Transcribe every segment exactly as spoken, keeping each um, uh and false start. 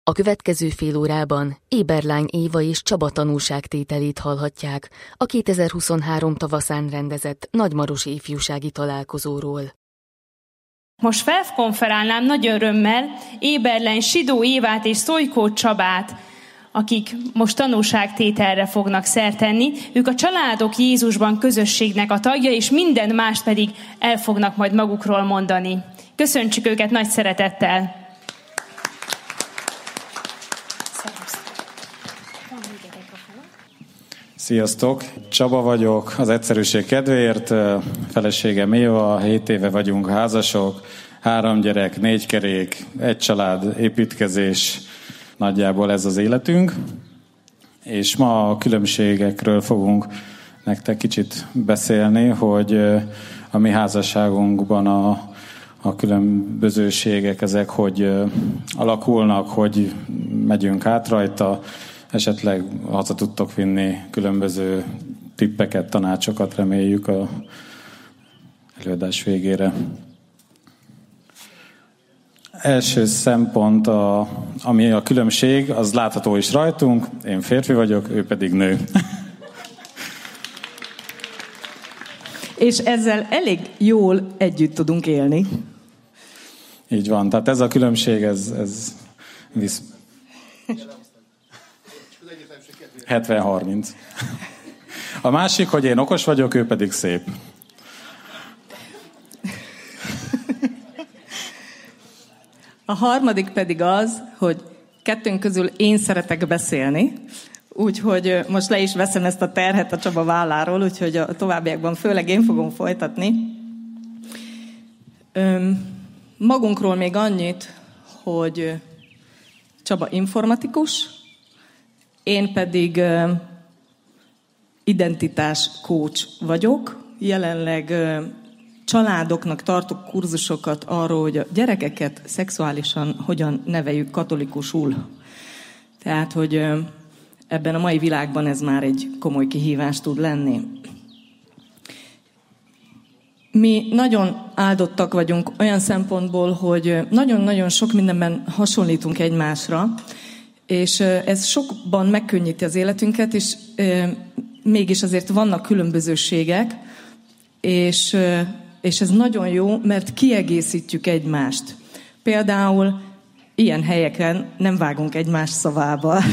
A következő fél órában Éberlány Éva és Csaba tanúságtételét hallhatják a kétezer-huszonhárom tavaszán rendezett Nagymarosi ifjúsági találkozóról. Most felkonferálnám nagy örömmel Éberlány Sidó Évát és Szolykó Csabát, akik most tanúságtételre fognak szert tenni. Ők a Családok Jézusban közösségnek a tagja, és minden mást pedig el fognak majd magukról mondani. Köszöntsük őket nagy szeretettel! Sziasztok! Csaba vagyok, az egyszerűség kedvéért. Feleségem Éva, hét éve vagyunk házasok, három gyerek, négy kerék, egy család, építkezés, nagyjából ez az életünk. És ma a különbségekről fogunk nektek kicsit beszélni, hogy a mi házasságunkban a, a különbözőségek, ezek hogy alakulnak, hogy megyünk át rajta, esetleg haza tudtok vinni különböző tippeket, tanácsokat, reméljük a előadás végére. Első szempont, a, ami a különbség, az látható is rajtunk. Én férfi vagyok, ő pedig nő. És ezzel elég jól együtt tudunk élni. Így van, tehát ez a különbség, ez, ez visz... hetven harminc. A másik, hogy én okos vagyok, ő pedig szép. A harmadik pedig az, hogy kettőnk közül én szeretek beszélni, úgyhogy most le is veszem ezt a terhet a Csaba válláról, úgyhogy a továbbiakban főleg én fogom folytatni. Magunkról még annyit, hogy Csaba informatikus, én pedig uh, identitás coach vagyok. Jelenleg uh, családoknak tartok kurzusokat arról, hogy a gyerekeket szexuálisan hogyan neveljük katolikusul. Tehát, hogy uh, ebben a mai világban ez már egy komoly kihívás tud lenni. Mi nagyon áldottak vagyunk olyan szempontból, hogy nagyon-nagyon sok mindenben hasonlítunk egymásra, és ez sokban megkönnyíti az életünket, és e, mégis azért vannak különbözőségek, és, e, és ez nagyon jó, mert kiegészítjük egymást. Például ilyen helyeken nem vágunk egymás szavába.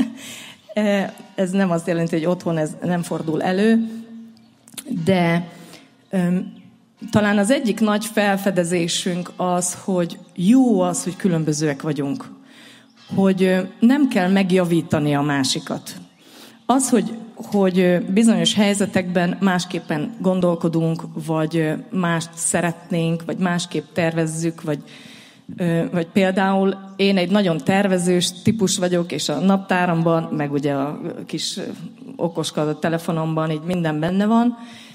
Ez nem azt jelenti, hogy otthon ez nem fordul elő, de e, talán az egyik nagy felfedezésünk az, hogy jó az, hogy különbözőek vagyunk. Hogy nem kell megjavítani a másikat. Az, hogy, hogy bizonyos helyzetekben másképpen gondolkodunk, vagy mást szeretnénk, vagy másképp tervezzük, vagy, vagy például én egy nagyon tervezős típus vagyok, és a naptáramban, meg ugye a kis okoskodott telefonomban így minden benne van.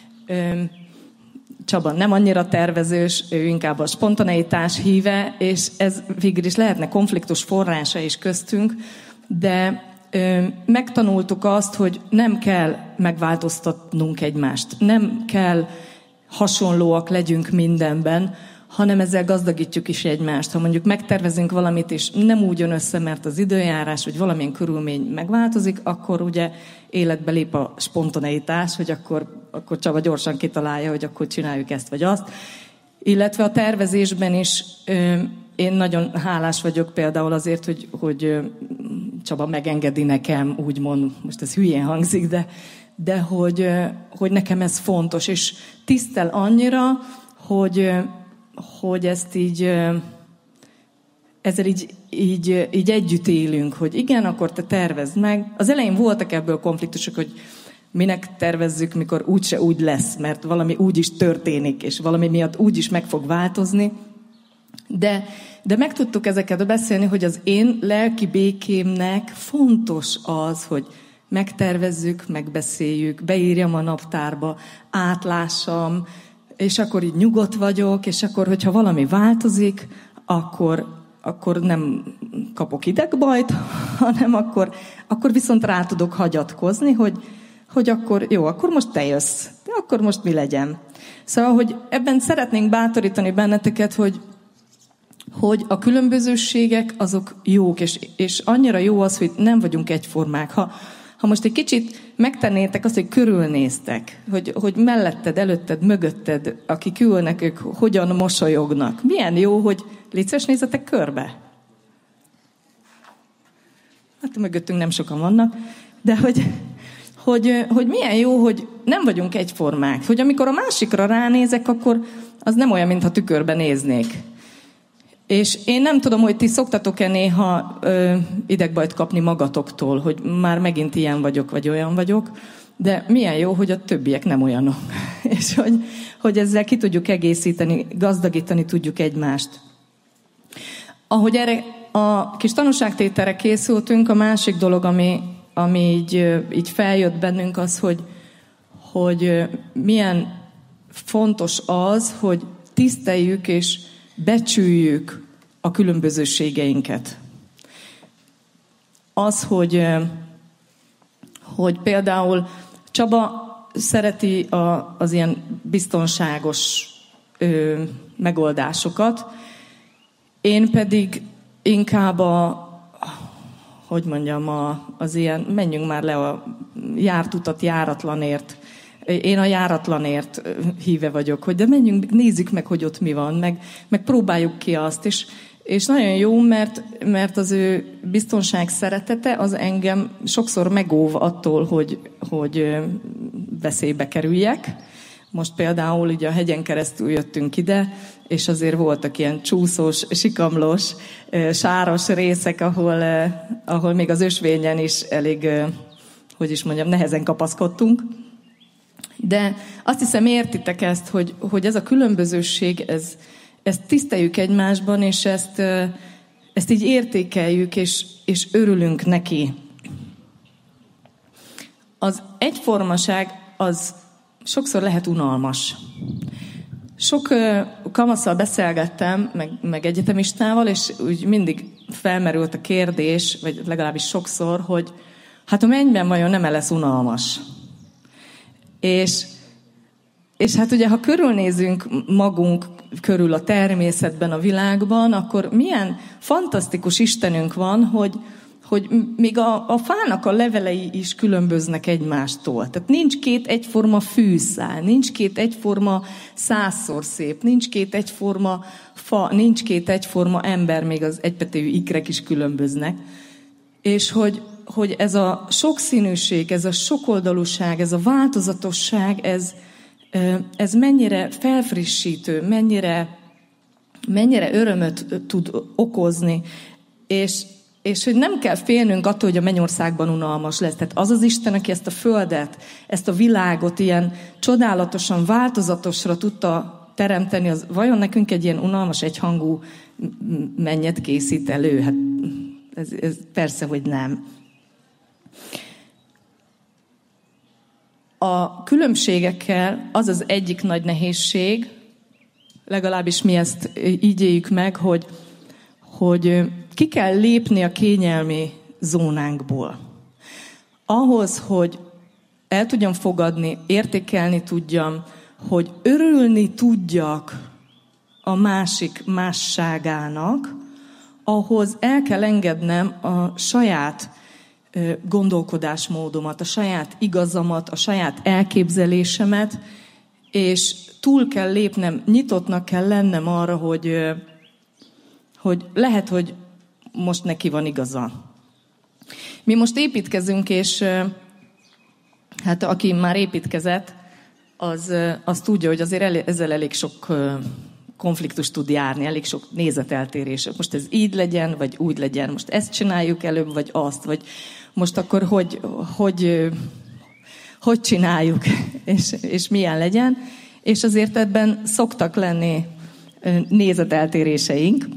Csaba nem annyira tervezős, ő inkább a spontaneitás híve, és ez végül is lehetne konfliktus forrása is köztünk, de ö, megtanultuk azt, hogy nem kell megváltoztatnunk egymást, nem kell hasonlóak legyünk mindenben, hanem ezzel gazdagítjuk is egymást. Ha mondjuk megtervezünk valamit, és nem úgy jön össze, mert az időjárás, vagy valamilyen körülmény megváltozik, akkor ugye életbe lép a spontaneitás, hogy akkor, akkor Csaba gyorsan kitalálja, hogy akkor csináljuk ezt vagy azt. Illetve a tervezésben is ö, én nagyon hálás vagyok például azért, hogy, hogy ö, Csaba megengedi nekem, úgymond, most ez hülyén hangzik, de, de hogy, ö, hogy nekem ez fontos, és tisztel annyira, hogy... Ö, hogy ezt így, ezzel így, így, így együtt élünk, hogy igen, akkor te tervezd meg. Az elején voltak ebből konfliktusok, hogy minek tervezzük, mikor úgyse úgy lesz, mert valami úgy is történik, és valami miatt úgy is meg fog változni. De, de meg tudtuk ezeket beszélni, hogy az én lelki békémnek fontos az, hogy megtervezzük, megbeszéljük, beírjam a naptárba, átlássam, és akkor így nyugodt vagyok, és akkor, hogyha valami változik, akkor, akkor nem kapok idegbajt, hanem akkor, akkor viszont rá tudok hagyatkozni, hogy, hogy akkor jó, akkor most te jössz, de akkor most mi legyen. Szóval, hogy ebben szeretnénk bátorítani benneteket, hogy, hogy a különbözőségek azok jók, és, és annyira jó az, hogy nem vagyunk egyformák. Ha, ha most egy kicsit megtennétek azt, hogy körülnéztek, hogy, hogy melletted, előtted, mögötted, akik ülnek, ők hogyan mosolyognak. Milyen jó, hogy légy szíves, nézzetek körbe. Hát mögöttünk nem sokan vannak, de hogy, hogy, hogy milyen jó, hogy nem vagyunk egyformák. Hogy amikor a másikra ránézek, akkor az nem olyan, mintha tükörbe néznék. És én nem tudom, hogy ti szoktatok-e néha ö, idegbajt kapni magatoktól, hogy már megint ilyen vagyok, vagy olyan vagyok, de milyen jó, hogy a többiek nem olyanok. És hogy, hogy ezzel ki tudjuk egészíteni, gazdagítani tudjuk egymást. Ahogy erre a kis tanúságtételre készültünk, a másik dolog, ami, ami így, így feljött bennünk, az, hogy, hogy milyen fontos az, hogy tiszteljük és becsüljük a különbözőségeinket. Az, hogy, hogy például Csaba szereti a, az ilyen biztonságos ö, megoldásokat, én pedig inkább a, hogy mondjam, a, az ilyen, menjünk már le a járt utat járatlanért. Én a járatlanért híve vagyok, hogy de menjünk, nézzük meg, hogy ott mi van, meg, meg próbáljuk ki azt, és, és nagyon jó, mert, mert az ő biztonság szeretete az engem sokszor megóv attól, hogy, hogy veszélybe kerüljek. Most például ugye a hegyen keresztül jöttünk ide, és azért voltak ilyen csúszós, sikamlós, sáros részek, ahol, ahol még az ösvényen is elég, hogy is mondjam, nehezen kapaszkodtunk. De azt hiszem, értitek ezt, hogy, hogy ez a különbözőség, ez, ezt tiszteljük egymásban, és ezt, ezt így értékeljük, és, és örülünk neki. Az egyformaság az sokszor lehet unalmas. Sok kamasszal beszélgettem, meg, meg egyetemistával, és úgy mindig felmerült a kérdés, vagy legalábbis sokszor, hogy hát a mennyben vajon nem lesz unalmas? És, és hát ugye, ha körülnézünk magunk körül a természetben, a világban, akkor milyen fantasztikus Istenünk van, hogy, hogy még a, a fának a levelei is különböznek egymástól. Tehát nincs két egyforma fűszál, nincs két egyforma százszor szép, nincs két egyforma fa, nincs két egyforma ember, még az egypetejű ikrek is különböznek. És hogy hogy ez a sokszínűség, ez a sokoldalúság, ez a változatosság, ez, ez mennyire felfrissítő, mennyire, mennyire örömöt tud okozni, és, és hogy nem kell félnünk attól, hogy a mennyországban unalmas lesz. Tehát az az Isten, aki ezt a földet, ezt a világot ilyen csodálatosan, változatosra tudta teremteni, az vajon nekünk egy ilyen unalmas, egyhangú mennyet készít elő? Hát ez, ez persze, hogy nem. A különbségekkel az az egyik nagy nehézség, legalábbis mi ezt így éljük meg, hogy, hogy ki kell lépni a kényelmi zónánkból. Ahhoz, hogy el tudjam fogadni, értékelni tudjam, hogy örülni tudjak a másik másságának, ahhoz el kell engednem a saját gondolkodásmódomat, a saját igazamat, a saját elképzelésemet, és túl kell lépnem, nyitottnak kell lennem arra, hogy, hogy lehet, hogy most neki van igaza. Mi most építkezünk, és hát aki már építkezett, az, az tudja, hogy azért elég, ezzel elég sok konfliktus tud járni, elég sok nézeteltérés. Most ez így legyen, vagy úgy legyen. Most ezt csináljuk előbb, vagy azt, vagy most akkor hogy, hogy, hogy csináljuk, és, és milyen legyen. És azért ebben szoktak lenni nézeteltéréseink.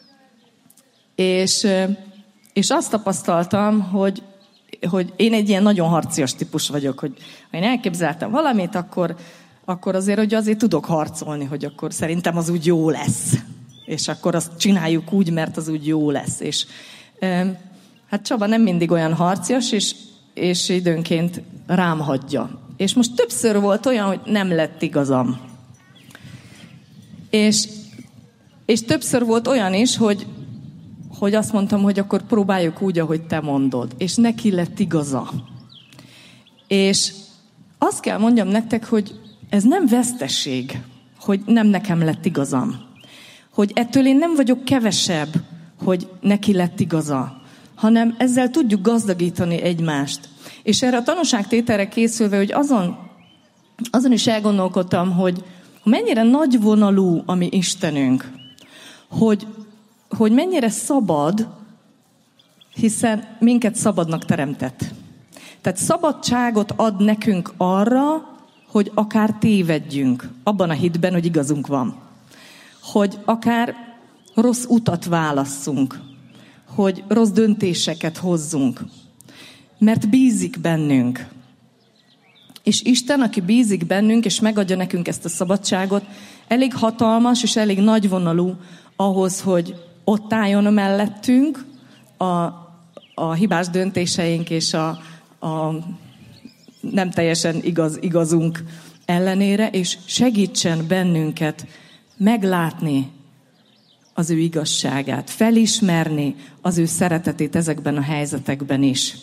És, és azt tapasztaltam, hogy, hogy én egy ilyen nagyon harcias típus vagyok, hogy ha én elképzeltem valamit, akkor, akkor azért, hogy azért tudok harcolni, hogy akkor szerintem az úgy jó lesz. És akkor azt csináljuk úgy, mert az úgy jó lesz. És hát Csaba nem mindig olyan harcias, és, és időnként rám hagyja. És most többször volt olyan, hogy nem lett igazam. És És többször volt olyan is, hogy, hogy azt mondtam, hogy akkor próbáljuk úgy, ahogy te mondod. És neki lett igaza. És azt kell mondjam nektek, hogy ez nem veszteség, hogy nem nekem lett igazam. Hogy ettől én nem vagyok kevesebb, hogy neki lett igaza, hanem ezzel tudjuk gazdagítani egymást. És erre a tanúságtételre készülve, hogy azon, azon is elgondolkodtam, hogy mennyire nagyvonalú a mi Istenünk, hogy, hogy mennyire szabad, hiszen minket szabadnak teremtett. Tehát szabadságot ad nekünk arra, hogy akár tévedjünk, abban a hitben, hogy igazunk van. Hogy akár rossz utat válasszunk, hogy rossz döntéseket hozzunk. Mert bízik bennünk. És Isten, aki bízik bennünk, és megadja nekünk ezt a szabadságot, elég hatalmas és elég nagyvonalú ahhoz, hogy ott álljon mellettünk a, a hibás döntéseink és a, a nem teljesen igaz, igazunk ellenére, és segítsen bennünket meglátni az ő igazságát, felismerni az ő szeretetét ezekben a helyzetekben is.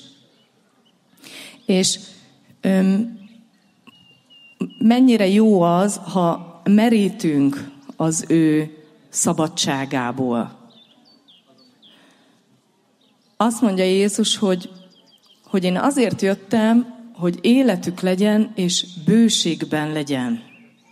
És öm, mennyire jó az, ha merítünk az ő szabadságából. Azt mondja Jézus, hogy, hogy én azért jöttem, hogy életük legyen, és bőségben legyen.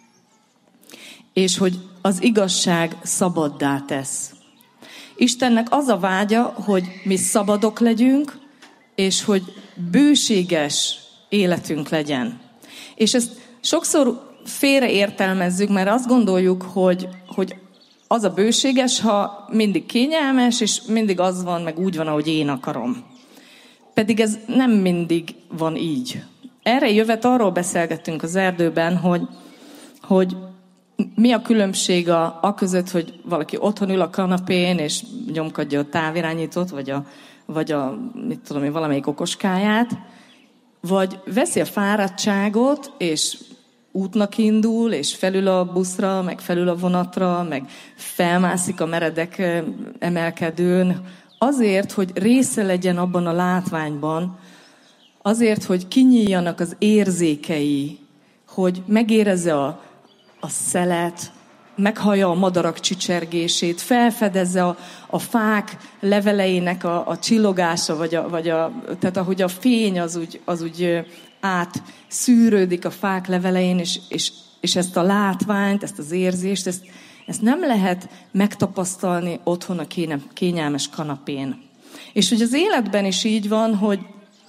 És hogy az igazság szabaddá tesz. Istennek az a vágya, hogy mi szabadok legyünk, és hogy bőséges életünk legyen. És ezt sokszor félreértelmezzük, mert azt gondoljuk, hogy, hogy az a bőséges, ha mindig kényelmes, és mindig az van, meg úgy van, ahogy én akarom. Pedig ez nem mindig van így. Erre jövet arról beszélgettünk az erdőben, hogy, hogy mi a különbség a, a között, hogy valaki otthon ül a kanapén, és nyomkodja a távirányítót, vagy a, vagy a mit tudom én, valamelyik okoskáját, vagy veszi a fáradtságot, és útnak indul, és felül a buszra, meg felül a vonatra, meg felmászik a meredek emelkedőn, azért, hogy része legyen abban a látványban, azért, hogy kinyíljanak az érzékei, hogy megérezze a, a szelet, meghallja a madarak csicsergését, felfedezze a, a fák leveleinek a, a csillogása, vagy a, vagy a, tehát ahogy a fény az úgy, az úgy átszűrődik a fák levelein, és, és, és ezt a látványt, ezt az érzést, ezt, ezt nem lehet megtapasztalni otthon a kényelmes kanapén. És hogy az életben is így van, hogy,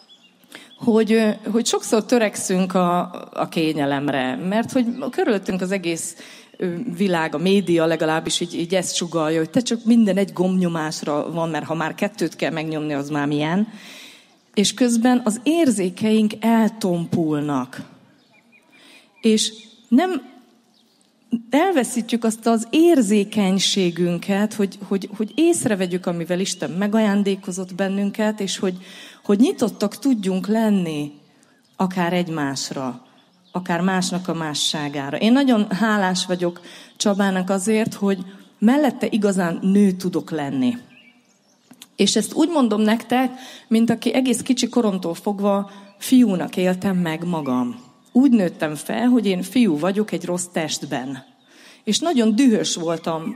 hogy, hogy sokszor törekszünk a, a kényelemre, mert hogy körülöttünk az egész világ, a média legalábbis így, így ezt sugallja, hogy te csak minden egy gombnyomásra van, mert ha már kettőt kell megnyomni, az már milyen. És közben az érzékeink eltompulnak. És nem elveszítjük azt az érzékenységünket, hogy, hogy, hogy észrevegyük, amivel Isten megajándékozott bennünket, és hogy, hogy nyitottak tudjunk lenni akár egymásra, akár másnak a másságára. Én nagyon hálás vagyok Csabának azért, hogy mellette igazán nő tudok lenni. És ezt úgy mondom nektek, mint aki egész kicsi koromtól fogva fiúnak éltem meg magam. Úgy nőttem fel, hogy én fiú vagyok egy rossz testben. És nagyon dühös voltam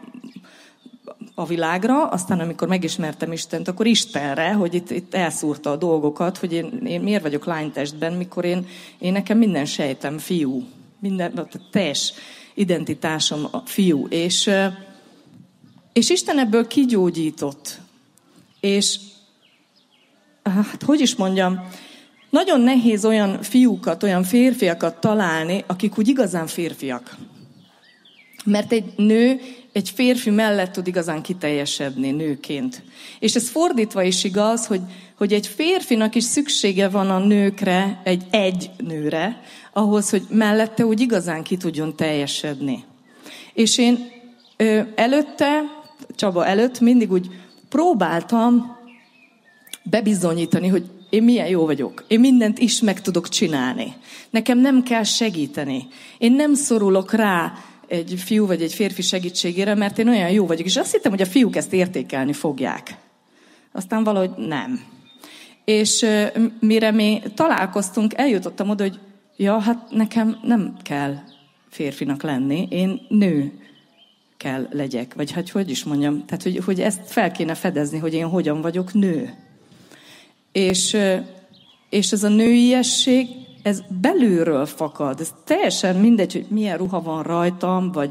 a világra, aztán amikor megismertem Istent, akkor Istenre, hogy itt, itt elszúrta a dolgokat, hogy én, én miért vagyok lánytestben, mikor én, én nekem minden sejtem fiú. Minden, a teljes identitásom a fiú. És, és Isten ebből kigyógyított. És hát hogy is mondjam, nagyon nehéz olyan fiúkat, olyan férfiakat találni, akik úgy igazán férfiak. Mert egy nő egy férfi mellett tud igazán kiteljesedni nőként. És ez fordítva is igaz, hogy, hogy egy férfinak is szüksége van a nőkre, egy egy nőre, ahhoz, hogy mellette úgy igazán ki tudjon teljesedni. És én ö, előtte, Csaba előtt mindig úgy próbáltam bebizonyítani, hogy én milyen jó vagyok. Én mindent is meg tudok csinálni. Nekem nem kell segíteni. Én nem szorulok rá egy fiú vagy egy férfi segítségére, mert én olyan jó vagyok. És azt hittem, hogy a fiúk ezt értékelni fogják. Aztán valahogy nem. És mire mi találkoztunk, eljutottam oda, hogy ja, hát nekem nem kell férfinak lenni, én nő kell legyek. Vagy hát hogy is mondjam, tehát hogy, hogy ezt fel kéne fedezni, hogy én hogyan vagyok nő. És, és ez a nőiesség, ez belülről fakad. Ez teljesen mindegy, hogy milyen ruha van rajtam, vagy,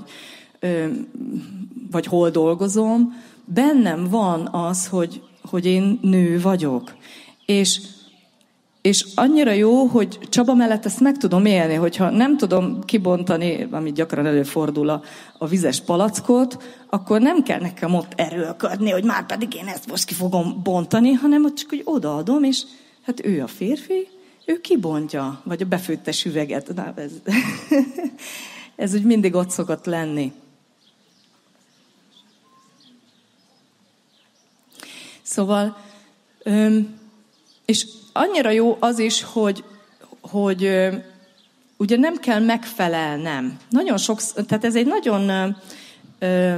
vagy hol dolgozom. Bennem van az, hogy, hogy én nő vagyok. És, és annyira jó, hogy Csaba mellett ezt meg tudom élni, hogyha nem tudom kibontani, amit gyakran előfordul a, a vizes palackot, akkor nem kell nekem ott erőlködni, hogy már pedig én ezt most ki fogom bontani, hanem ott csak úgy odaadom, és hát ő a férfi, ő kibontja, vagy a befőttes üveget. Na, ez, ez úgy mindig ott szokott lenni. Szóval, öm, és annyira jó az is, hogy, hogy ö, ugye nem kell megfelelnem. Nagyon sok, tehát ez egy nagyon ö, ö,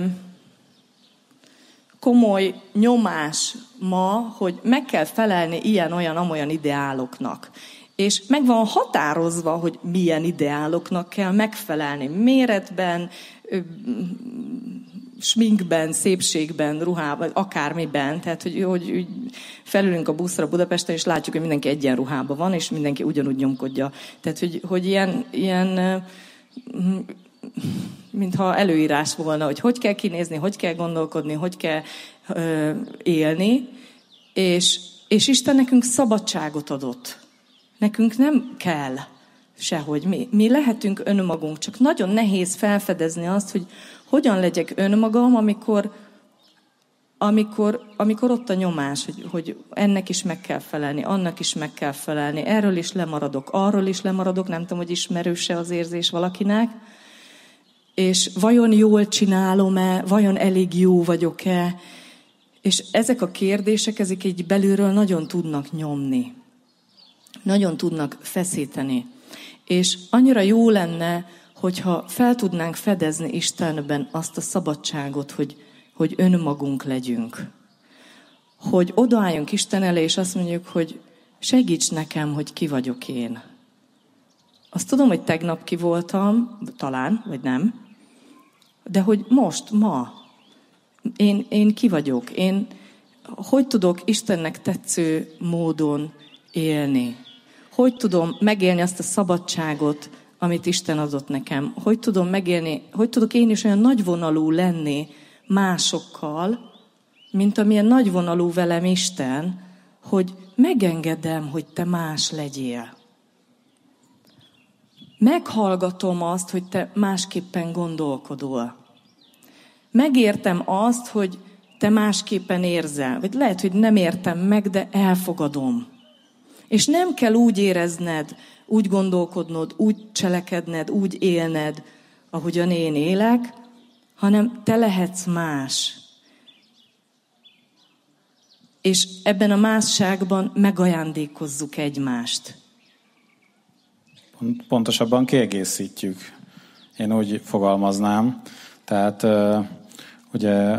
komoly nyomás ma, hogy meg kell felelni ilyen-olyan, amolyan ideáloknak. És meg van határozva, hogy milyen ideáloknak kell megfelelni. Méretben, ö, sminkben, szépségben, ruhában, akármiben. Tehát, hogy, hogy felülünk a buszra Budapesten, és látjuk, hogy mindenki egyenruhában van, és mindenki ugyanúgy nyomkodja. Tehát, hogy, hogy ilyen, ilyen mintha előírás volna, hogy hogy kell kinézni, hogy kell gondolkodni, hogy kell ö, élni. És, és Isten nekünk szabadságot adott. Nekünk nem kell sehogy. Mi, mi lehetünk önmagunk, csak nagyon nehéz felfedezni azt, hogy hogyan legyek önmagam, amikor, amikor, amikor ott a nyomás, hogy, hogy ennek is meg kell felelni, annak is meg kell felelni, erről is lemaradok, arról is lemaradok, nem tudom, hogy ismerőse az érzés valakinek, és vajon jól csinálom-e, vajon elég jó vagyok-e, és ezek a kérdések, ezek így belülről nagyon tudnak nyomni, nagyon tudnak feszíteni, és annyira jó lenne, hogyha fel tudnánk fedezni Istenben azt a szabadságot, hogy, hogy önmagunk legyünk. Hogy odaálljunk Isten elé, és azt mondjuk, hogy segíts nekem, hogy ki vagyok én. Azt tudom, hogy tegnap ki voltam, talán, vagy nem, de hogy most, ma, én, én ki vagyok, én hogy tudok Istennek tetsző módon élni. Hogy tudom megélni azt a szabadságot, amit Isten adott nekem. Hogy tudom megélni, hogy tudok én is olyan nagyvonalú lenni másokkal, mint amilyen nagyvonalú velem Isten, hogy megengedem, hogy te más legyél. Meghallgatom azt, hogy te másképpen gondolkodol. Megértem azt, hogy te másképpen érzel. Vagy lehet, hogy nem értem meg, de elfogadom. És nem kell úgy érezned, úgy gondolkodnod, úgy cselekedned, úgy élned, ahogyan én élek, hanem te lehetsz más. És ebben a másságban megajándékozzuk egymást. Pontosabban kiegészítjük. Én úgy fogalmaznám. Tehát ugye,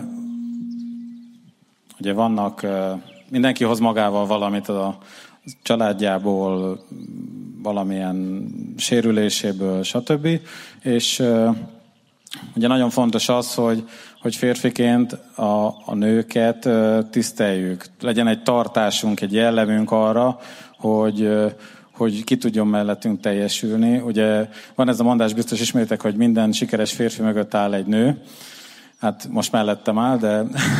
ugye vannak, mindenki hoz magával valamit a családjából, valamilyen sérüléséből, stb. És uh, ugye nagyon fontos az, hogy, hogy férfiként a, a nőket uh, tiszteljük. Legyen egy tartásunk, egy jellemünk arra, hogy, uh, hogy ki tudjon mellettünk teljesülni. Ugye van ez a mondás, biztos ismeritek, hogy minden sikeres férfi mögött áll egy nő. Hát most mellettem áll, de...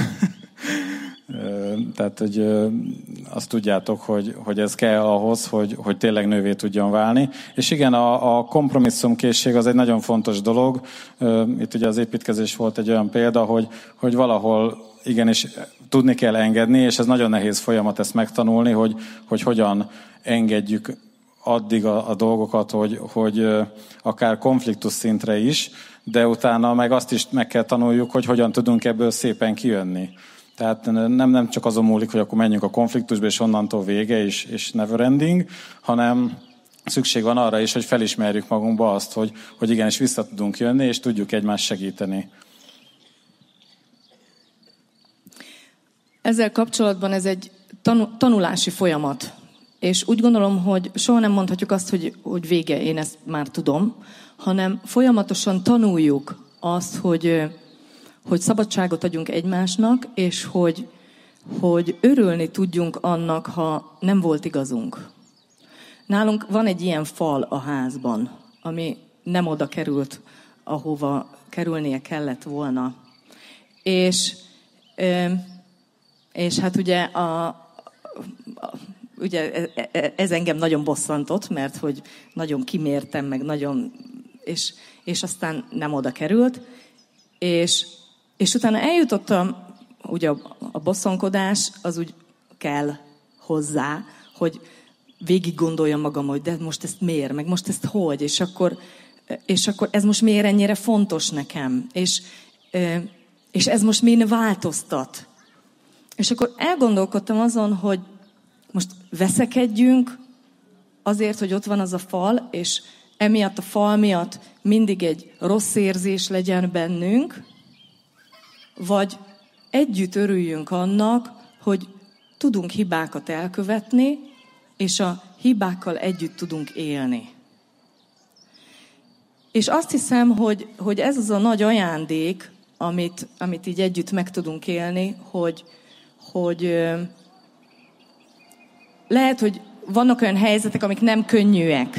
Tehát, hogy azt tudjátok, hogy, hogy ez kell ahhoz, hogy, hogy tényleg nővé tudjon válni. És igen, a, a kompromisszumkészség az egy nagyon fontos dolog. Itt ugye az építkezés volt egy olyan példa, hogy, hogy valahol igenis tudni kell engedni, és ez nagyon nehéz folyamat ezt megtanulni, hogy, hogy hogyan engedjük addig a, a dolgokat, hogy, hogy akár konfliktus szintre is, de utána meg azt is meg kell tanuljuk, hogy hogyan tudunk ebből szépen kijönni. Tehát nem, nem csak azon múlik, hogy akkor menjünk a konfliktusba, és onnantól vége, és, és never ending, hanem, szükség van arra is, hogy felismerjük magunkba azt, hogy, hogy igenis vissza tudunk jönni, és tudjuk egymást segíteni. Ezzel kapcsolatban ez egy tanulási folyamat. És úgy gondolom, hogy soha nem mondhatjuk azt, hogy, hogy vége, én ezt már tudom, hanem folyamatosan tanuljuk azt, hogy, hogy szabadságot adjunk egymásnak, és hogy, hogy örülni tudjunk annak, ha nem volt igazunk. Nálunk van egy ilyen fal a házban, ami nem oda került, ahova kerülnie kellett volna. És, és hát ugye, a, a, ugye ez engem nagyon bosszantott, mert hogy nagyon kimértem, meg nagyon, és, és aztán nem oda került. És, és utána eljutottam, ugye a, a bosszankodás az úgy kell hozzá, hogy végig gondoljam magam, hogy de most ezt miért, meg most ezt hogy, és akkor, és akkor ez most miért ennyire fontos nekem, és, és ez most miért változtat. És akkor elgondolkodtam azon, hogy most veszekedjünk azért, hogy ott van az a fal, és emiatt a fal miatt mindig egy rossz érzés legyen bennünk, vagy együtt örüljünk annak, hogy tudunk hibákat elkövetni, és a hibákkal együtt tudunk élni. És azt hiszem, hogy, hogy ez az a nagy ajándék, amit, amit így együtt meg tudunk élni, hogy, hogy lehet, hogy vannak olyan helyzetek, amik nem könnyűek,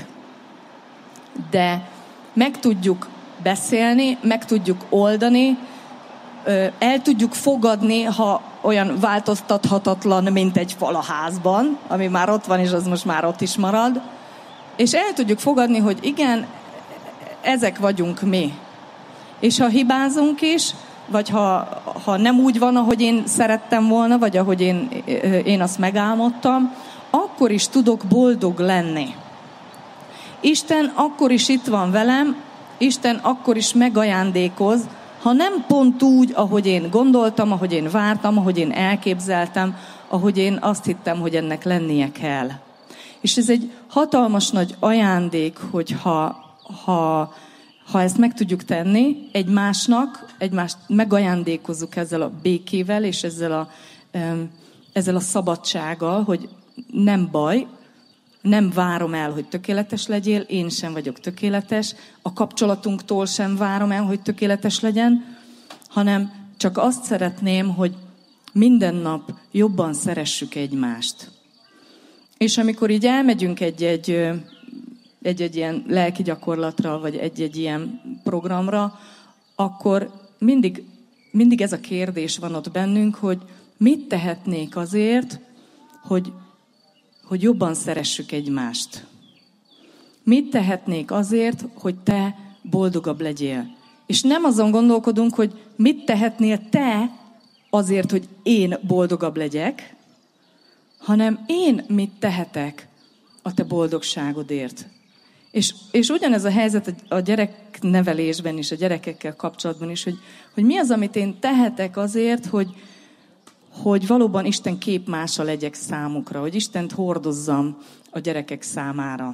de meg tudjuk beszélni, meg tudjuk oldani, el tudjuk fogadni, ha olyan változtathatatlan, mint egy fal a házban, ami már ott van, és az most már ott is marad. És el tudjuk fogadni, hogy igen, ezek vagyunk mi. És ha hibázunk is, vagy ha, ha nem úgy van, ahogy én szerettem volna, vagy ahogy én, én azt megálmodtam, akkor is tudok boldog lenni. Isten akkor is itt van velem, Isten akkor is megajándékoz, ha nem pont úgy, ahogy én gondoltam, ahogy én vártam, ahogy én elképzeltem, ahogy én azt hittem, hogy ennek lennie kell. És ez egy hatalmas nagy ajándék, hogy ha, ha, ha ezt meg tudjuk tenni egymásnak, egymást megajándékozzuk ezzel a békével, és ezzel a, ezzel a szabadsággal, hogy nem baj, nem várom el, hogy tökéletes legyél, én sem vagyok tökéletes, a kapcsolatunktól sem várom el, hogy tökéletes legyen, hanem csak azt szeretném, hogy minden nap jobban szeressük egymást. És amikor így elmegyünk egy-egy, egy-egy ilyen lelki gyakorlatra, vagy egy-egy ilyen programra, akkor mindig, mindig ez a kérdés van ott bennünk, hogy mit tehetnék azért, hogy hogy jobban szeressük egymást. Mit tehetnék azért, hogy te boldogabb legyél? És nem azon gondolkodunk, hogy mit tehetnél te azért, hogy én boldogabb legyek, hanem én mit tehetek a te boldogságodért. És, és ugyanez a helyzet a gyereknevelésben is, a gyerekekkel kapcsolatban is, hogy, hogy mi az, amit én tehetek azért, hogy hogy valóban Isten képmása legyek számukra, hogy Istent hordozzam a gyerekek számára.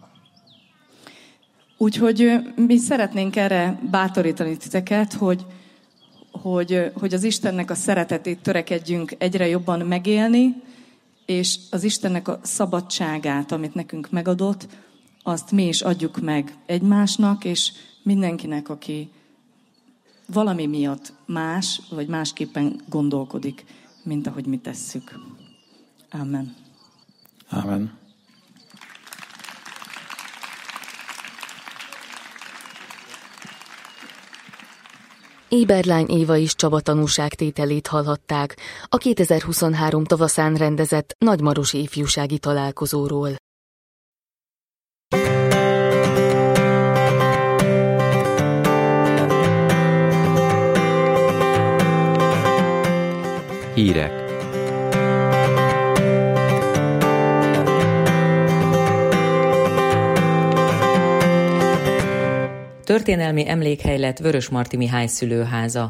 Úgyhogy mi szeretnénk erre bátorítani titeket, hogy, hogy, hogy az Istennek a szeretetét törekedjünk egyre jobban megélni, és az Istennek a szabadságát, amit nekünk megadott, azt mi is adjuk meg egymásnak, és mindenkinek, aki valami miatt más, vagy másképpen gondolkodik, mint ahogy mi tesszük. Amen. Amen. Éberlány Éva és Csaba tanúságtételét hallhatták a kétezer-huszonhárom tavaszán rendezett nagymarosi ifjúsági találkozóról. Hírek. Történelmi emlékhely lett Vörösmarty Mihály szülőháza.